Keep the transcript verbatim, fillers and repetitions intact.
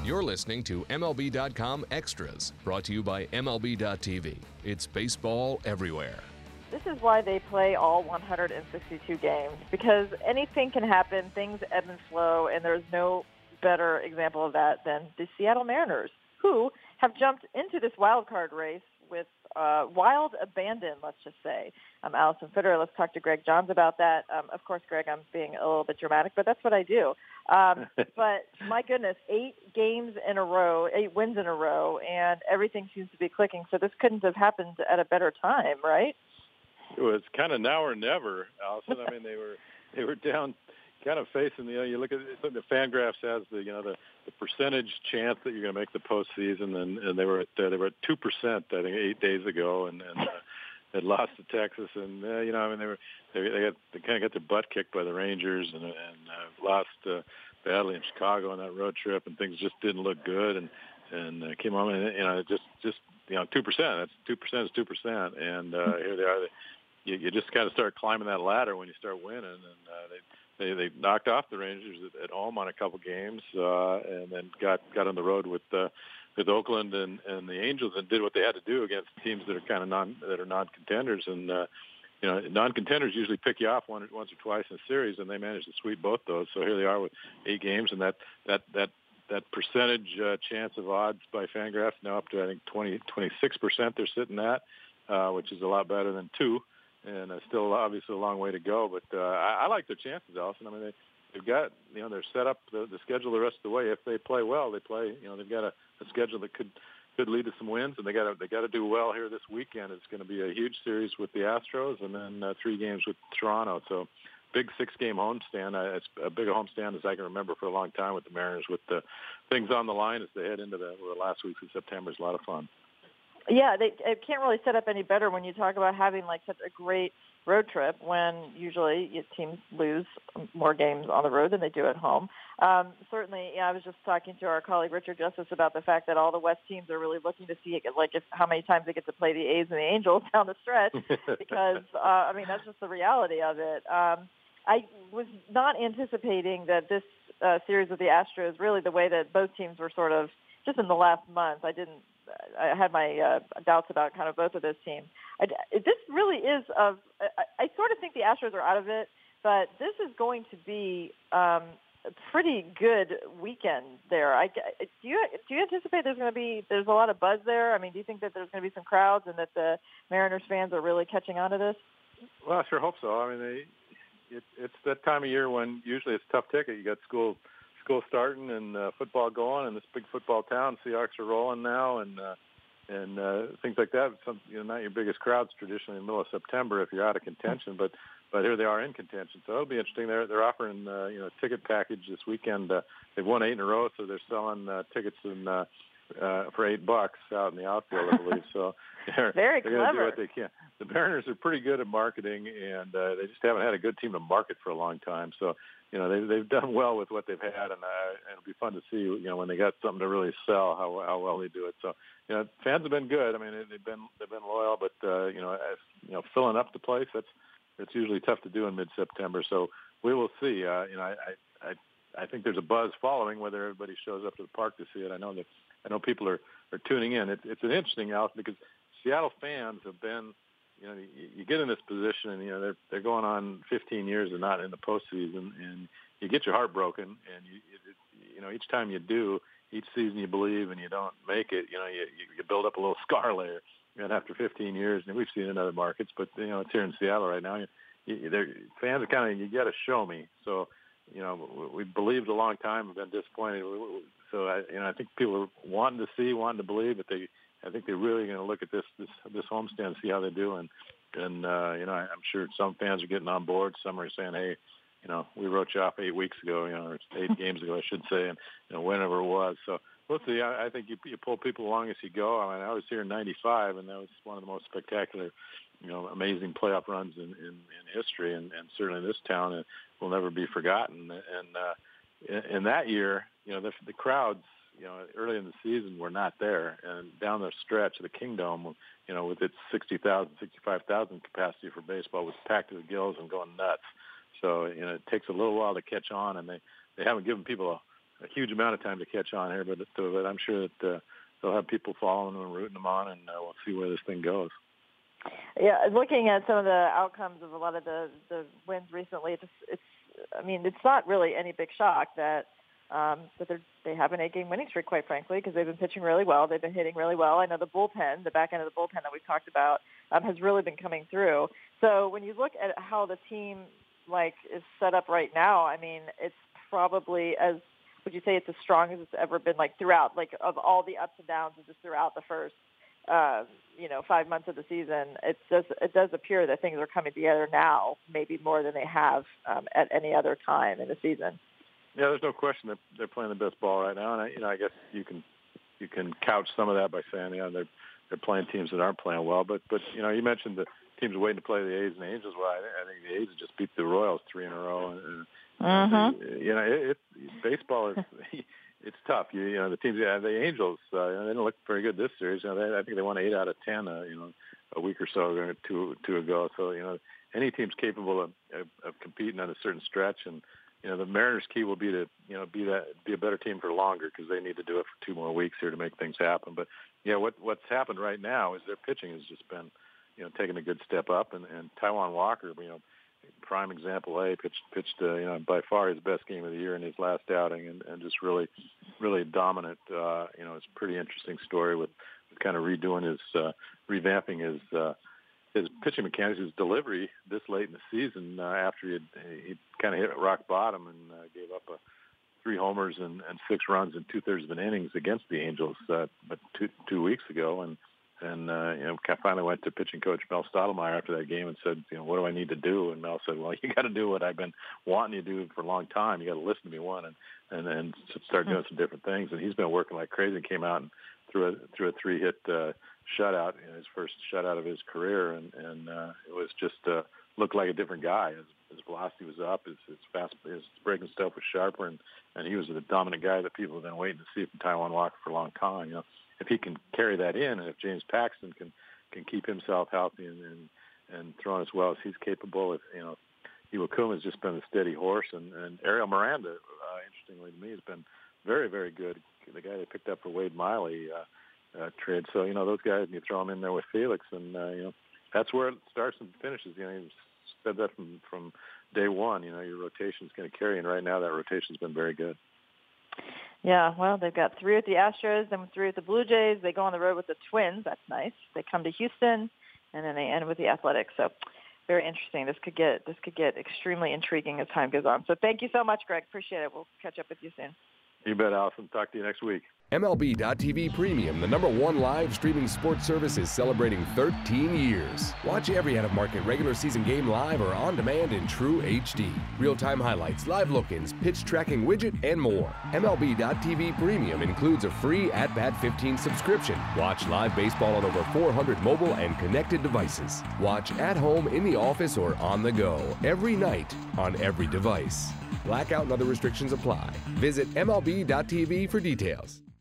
You're listening to M L B dot com Extras, brought to you by M L B dot T V. It's baseball everywhere. This is why they play all one hundred sixty-two games, because anything can happen, things ebb and flow, and there's no better example of that than the Seattle Mariners, who have jumped into this wild card race with uh, wild abandon, let's just say. I'm Allison Fitter. Let's talk to Greg Johns about that. Um, of course, Greg, I'm being a little bit dramatic, but that's what I do. Um, but my goodness, eight games in a row, eight wins in a row, and everything seems to be clicking. So this couldn't have happened at a better time, right? It was kind of now or never, Allison. I mean, they were they were down, kind of facing the. You know, you look at the Fangraphs has the you know the, the percentage chance that you're going to make the postseason, and, and they were at uh, they were at two percent I think eight days ago, and, and uh, had lost to Texas, and uh, you know I mean they were they they, got, they kind of got their butt kicked by the Rangers, and and uh, lost uh, badly in Chicago on that road trip, and things just didn't look good, and and uh, came on, and you know just just you know two percent. That's two percent is two percent, and uh, here they are. They, You, you just kind of start climbing that ladder when you start winning, and uh, they, they they knocked off the Rangers at, at home on a couple games, uh, and then got got on the road with uh, with Oakland and, and the Angels, and did what they had to do against teams that are kind of non that are non-contenders, and uh, you know non-contenders usually pick you off one, once or twice in a series, and they managed to sweep both those. So here they are with eight games, and that that that that percentage uh, chance of odds by Fangraphs now up to I think twenty, twenty-six percent they're sitting at, uh, which is a lot better than two. And uh, still, obviously, a long way to go. But uh, I, I like their chances, Allison. I mean, they, they've got, you know, they're set up the, the schedule the rest of the way. If they play well, they play. You know, they've got a, a schedule that could could lead to some wins, and they got to they got to do well here this weekend. It's going to be a huge series with the Astros, and then uh, three games with Toronto. So, big six-game homestand. Uh, it's a big a homestand as I can remember for a long time with the Mariners, with the things on the line as they head into the, well, the last weeks of September. Is a lot of fun. Yeah, they it can't really set up any better when you talk about having like such a great road trip when usually teams lose more games on the road than they do at home. Um, certainly, yeah, I was just talking to our colleague Richard Justice about the fact that all the West teams are really looking to see like if, how many times they get to play the A's and the Angels down the stretch because, uh, I mean, that's just the reality of it. Um, I was not anticipating that this uh, series with the Astros, really the way that both teams were sort of just in the last month, I didn't I had my uh, doubts about kind of both of those teams. I, this really is of. I, I sort of think the Astros are out of it, but this is going to be um, a pretty good weekend there. I, do you do you anticipate there's going to be there's a lot of buzz there? I mean, do you think that there's going to be some crowds and that the Mariners fans are really catching on to this? Well, I sure hope so. I mean, they, it, it's that time of year when usually it's a tough ticket. You got school. School starting and uh, football going, and this big football town. Seahawks are rolling now, and uh, and uh, things like that. Some, you know, not your biggest crowds traditionally in the middle of September if you're out of contention, but but here they are in contention. So it'll be interesting. They're they're offering uh, you know a ticket package this weekend. Uh, they've won eight in a row, so they're selling uh, tickets in, uh, uh, for eight bucks out in the outfield, I believe. So they're, very they're clever. Going to do what they can. The Mariners are pretty good at marketing, and uh, they just haven't had a good team to market for a long time. So. You know, they, they've done well with what they've had, and, uh, and it'll be fun to see, you know, when they got something to really sell, how how well they do it. So, you know, fans have been good. I mean, they've been they've been loyal, but uh, you know, as, you know, filling up the place, that's it's usually tough to do in mid-September. So we will see. Uh, you know, I, I I think there's a buzz following whether everybody shows up to the park to see it. I know that I know people are, are tuning in. It, it's an interesting out because Seattle fans have been. You know, you, you get in this position, and you know they're they're going on fifteen years and not in the postseason, and you get your heart broken. And you you, you know each time you do, each season you believe and you don't make it. You know, you you build up a little scar layer. And after fifteen years, and we've seen it in other markets, but you know it's here in Seattle right now. You, you, they're, fans are kind of you got to show me. So you know we, we believed a long time, have been disappointed. So I you know I think people are wanting to see, wanting to believe, but they. I think they're really going to look at this this this homestand and see how they do, and and uh, you know I'm sure some fans are getting on board. Some are saying, hey, you know we wrote you off eight weeks ago, you know, or eight games ago, I should say, and you know whenever it was. So we'll see. I, I think you you pull people along as you go. I mean, I was here in ninety-five, and that was one of the most spectacular, you know, amazing playoff runs in, in, in history, and, and certainly in this town, it will never be forgotten. And uh, in, in that year, you know, the, the crowds. You know, early in the season, we're not there. And down the stretch, the Kingdome, you know, with its sixty thousand, sixty-five thousand capacity for baseball was packed to the gills and going nuts. So, you know, it takes a little while to catch on, and they, they haven't given people a huge amount of time to catch on here, but, but I'm sure that uh, they'll have people following them and rooting them on, and uh, we'll see where this thing goes. Yeah, looking at some of the outcomes of a lot of the, the wins recently, it's, it's I mean, it's not really any big shock that um, that they're, they have an eight-game winning streak, quite frankly, because they've been pitching really well. They've been hitting really well. I know the bullpen, the back end of the bullpen that we've talked about, um, has really been coming through. So when you look at how the team like is set up right now, I mean, it's probably as would you say it's as strong as it's ever been, like throughout, like of all the ups and downs, and just throughout the first, uh, you know, five months of the season. It does it does appear that things are coming together now, maybe more than they have um, at any other time in the season. Yeah, there's no question that they're playing the best ball right now, and I, you know, I guess you can you can couch some of that by saying, you know, they're they're playing teams that aren't playing well. But but you know, you mentioned the teams waiting to play the A's and Angels. Well, I, I think the A's just beat the Royals three in a row, and, mm-hmm. and you know, it, it baseball is it's tough. You, you know, the teams, yeah, the Angels, uh, they didn't look very good this series. You know, they, I think they won eight out of ten. Uh, you know, a week or so ago, two two ago. So you know, any team's capable of, of, of competing on a certain stretch, and you know, the Mariners' key will be to, you know, be that be a better team for longer, because they need to do it for two more weeks here to make things happen. But yeah, what what's happened right now is their pitching has just been, you know, taking a good step up, and, and Taijuan Walker, you know, prime example A, pitched pitched uh, you know, by far his best game of the year in his last outing, and, and just really really dominant. Uh, you know, it's a pretty interesting story with, with kind of redoing his uh, revamping his. Uh, his pitching mechanics, his delivery this late in the season uh, after he he kind of hit rock bottom and uh, gave up a, three homers and, and six runs in two-thirds of an innings against the Angels uh, but two, two weeks ago. And, and uh, you know, finally went to pitching coach Mel Stottlemyre after that game and said, you know, what do I need to do? And Mel said, well, you got to do what I've been wanting you to do for a long time. You got to listen to me, one, and, and then start doing some different things. And he's been working like crazy and came out and threw a, threw a three-hit uh, shutout, you know, his first shutout of his career, and, and uh, it was just uh, looked like a different guy. His, his velocity was up, his, his fast, his breaking stuff was sharper, and, and he was the dominant guy that people have been waiting to see from Taijuan Walker for a long time. You know, if he can carry that in, and if James Paxton can, can keep himself healthy and, and and throwing as well as he's capable, if you know, Iwakuma has just been a steady horse, and, and Ariel Miranda, uh, interestingly to me, has been very, very good. The guy they picked up for Wade Miley. Uh, Uh, trade. So, you know, those guys, and you throw them in there with Felix, and, uh, you know, that's where it starts and finishes. You know, you said that from, from day one, you know, your rotation is going to carry, and right now that rotation's been very good. Yeah, well, they've got three with the Astros, then three with the Blue Jays. They go on the road with the Twins. That's nice. They come to Houston, and then they end with the Athletics. So very interesting. This could get this could get extremely intriguing as time goes on. So thank you so much, Greg. Appreciate it. We'll catch up with you soon. You bet, Allison. Talk to you next week. M L B dot T V Premium, the number one live streaming sports service, is celebrating thirteen years. Watch every out-of-market regular season game live or on demand in true H D. Real-time highlights, live look-ins, pitch tracking widget, and more. M L B dot T V Premium includes a free At Bat fifteen subscription. Watch live baseball on over four hundred mobile and connected devices. Watch at home, in the office, or on the go every night on every device. Blackout and other restrictions apply. Visit M L B dot T V for details.